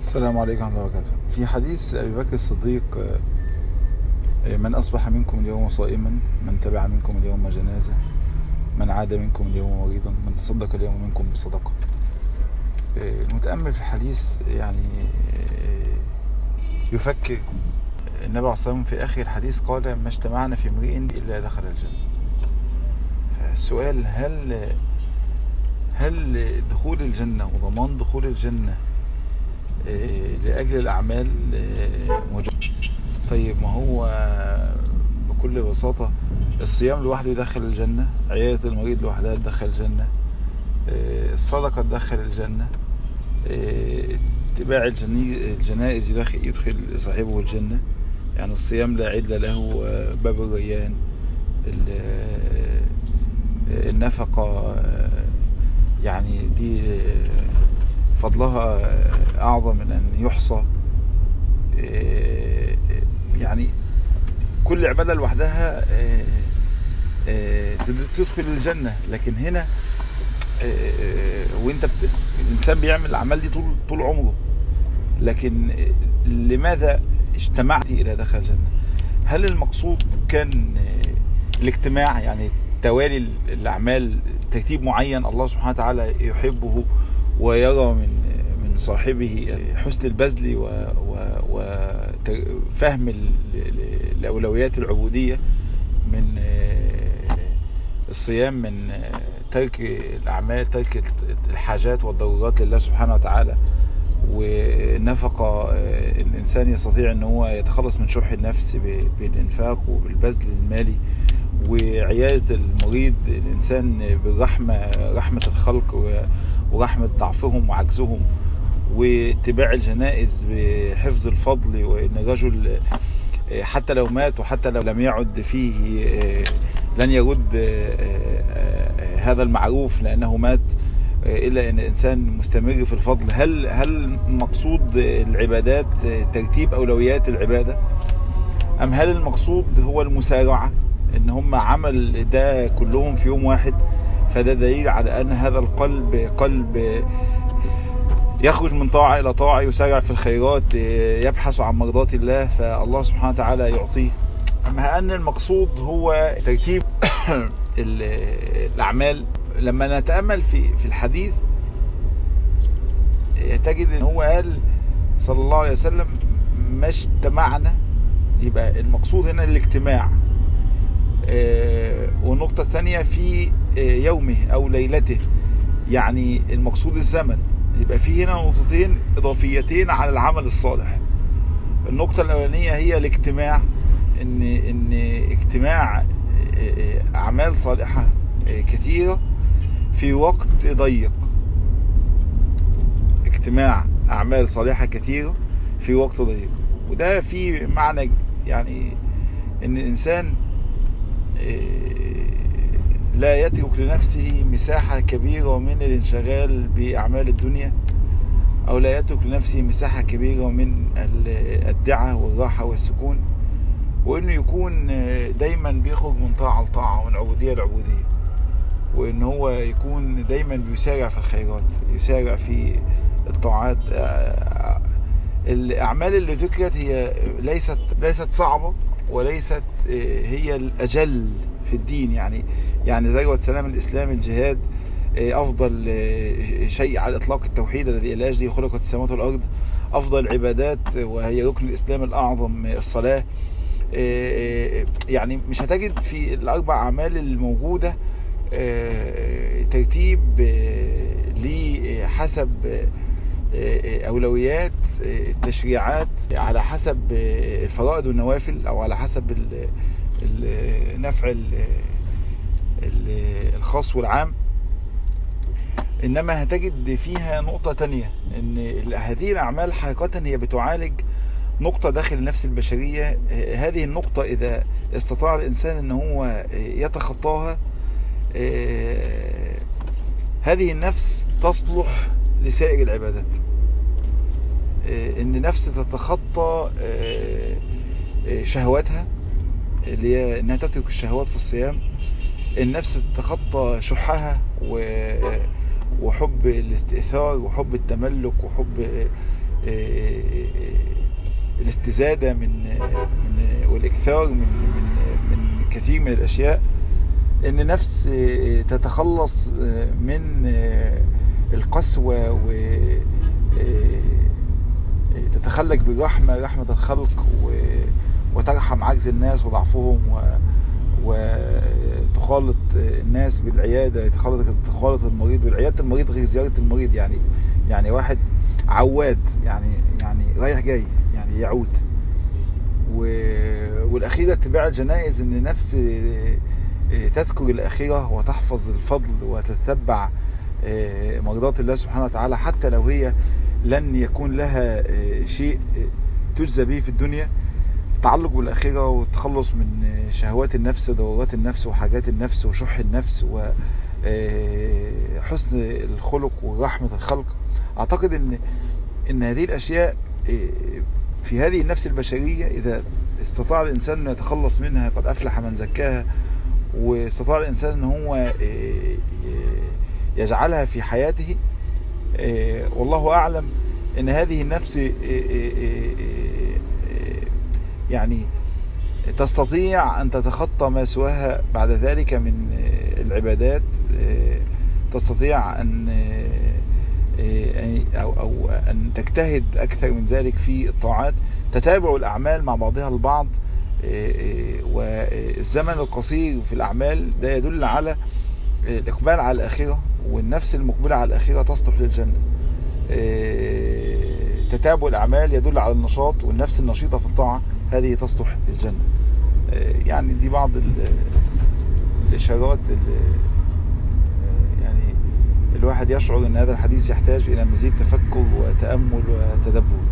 السلام عليكم ورحمة الله وبركاته. في حديث أبي بكر الصديق: من أصبح منكم اليوم صائما، من تبع منكم اليوم جنازة، من عاد منكم اليوم مريضا، من تصدق اليوم منكم بصدقة. المتأمل في الحديث يعني يفكر. النبي عليه الصلاة والسلام في آخر الحديث قال: ما اجتمعنا في امرئ إلا دخل الجنة. فالسؤال: هل دخول الجنة وضمان دخول الجنة لأجل الأعمال موجود؟ طيب، ما هو بكل بساطة الصيام لوحده يدخل الجنة، عيادة المريض لوحدها تدخل الجنة، الصدقة تدخل الجنة، اتباع الجنائز يدخل صاحبه الجنة. يعني الصيام لا عدل له، باب الريان. النفقة يعني دي فضلها أعظم من أن يحصى. يعني كل عبادة لوحدها تدخل الجنة. لكن هنا وانت الإنسان بيعمل الأعمال دي طول عمره، لكن لماذا اجتمعت إلى دخل الجنة؟ هل المقصود كان الاجتماع، يعني توالي الأعمال، ترتيب معين الله سبحانه وتعالى يحبه ويرى من صاحبه حسن البذل وفهم الأولويات العبودية، من الصيام، من ترك الأعمال، ترك الحاجات والضرورات لله سبحانه وتعالى، ونفقة الإنسان يستطيع أن هو يتخلص من شح النفس بالإنفاق وبالبذل المالي، وعيادة المريض الإنسان بالرحمة، رحمة الخلق ورحمة ضعفهم وعجزهم، واتباع الجنائز بحفظ الفضل، وإن الرجل حتى لو مات وحتى لو لم يعد فيه لن يرد هذا المعروف لأنه مات، إلا أن الإنسان مستمر في الفضل. هل مقصود العبادات ترتيب أولويات العبادة، أم هل المقصود هو المسارعة، إن هم عمل ده كلهم في يوم واحد؟ فده دليل على أن هذا القلب قلب يخرج من طاعة إلى طاعة، يسارع في الخيرات، يبحث عن مرضات الله، فالله سبحانه وتعالى يعطيه. أما أن المقصود هو ترتيب الأعمال، لما نتأمل في الحديث تجد أن هو قال صلى الله عليه وسلم: ما اجتمعنا. يبقى المقصود هنا الاجتماع. والنقطة الثانية في يومه أو ليلته، يعني المقصود الزمن. يبقى في هنا نقطتين إضافيتين على العمل الصالح. النقطة الأولانية هي الاجتماع، إن اجتماع أعمال صالحة كثيرة في وقت ضيق. اجتماع أعمال صالحة كثيرة في وقت ضيق، وده في معنى يعني إن الإنسان لا يترك لنفسه مساحة كبيرة من الانشغال بأعمال الدنيا، أو لا يترك لنفسه مساحة كبيرة من الدعة والراحة والسكون، وإنه يكون دايما بيخرج من طاعة لطاعة ومن عبودية لعبودية، وإن هو يكون دايما بيسارع في الخيرات، يسارع في الطاعات. الأعمال اللي ذكرت هي ليست صعبة، وليست هي الأجل في الدين. يعني ذروة سلام الإسلام الجهاد، أفضل شيء على الإطلاق التوحيد الذي إلى أجله خلقت السماوات والأرض، أفضل العبادات وهي ركن الإسلام الأعظم الصلاة. يعني مش هتجد في الأربع أعمال الموجودة ترتيب لحسب أولويات التشريعات، على حسب الفرائض والنوافل، أو على حسب النفع الخاص والعام. إنما هتجد فيها نقطة تانية، إن هذه الأعمال حقيقة هي بتعالج نقطة داخل النفس البشرية. هذه النقطة إذا استطاع الإنسان أن هو يتخطاها، هذه النفس تصلح لسائر العبادات. إن نفس تتخطى شهواتها، اللي هي إنها تترك الشهوات في الصيام. النفس تتخطى شحها وحب الاستئثار وحب التملك وحب الاستزادة من والاكثار من كثير من الاشياء، ان نفس تتخلص من القسوة وتتخلق برحمة الخلق، وترحم عجز الناس وضعفهم، وتخالط الناس بالعيادة، تخالط المريض بالعيادة، المريض غير زيارة المريض. يعني واحد عواد، يعني رايح جاي، يعني يعود. والأخيرة اتباع الجنائز، ان نفس تذكر الأخيرة وتحفظ الفضل وتتبع مرضات الله سبحانه وتعالى، حتى لو هي لن يكون لها شيء تجزى به في الدنيا. التعلق بالأخيرة والتخلص من شهوات النفس ودورات النفس وحاجات النفس وشح النفس وحسن الخلق ورحمة الخلق. أعتقد إن هذه الأشياء في هذه النفس البشرية، إذا استطاع الإنسان أن يتخلص منها قد أفلح من زكاها، واستطاع الإنسان أن هو يجعلها في حياته، والله أعلم أن هذه النفس يعني تستطيع أن تتخطى ما سواها بعد ذلك من العبادات، تستطيع أو أن تجتهد أكثر من ذلك في الطاعات. تتابع الأعمال مع بعضها البعض، والزمن القصير في الأعمال ده يدل على الإقبال على الآخرة، والنفس المقبلة على الآخرة تصلح للجنة. تتابع الأعمال يدل على النشاط، والنفس النشيطة في الطاعة هذه تصلح للجنة. يعني دي بعض الإشارات يعني الواحد يشعر أن هذا الحديث يحتاج إلى مزيد تفكر وتأمل وتدبر.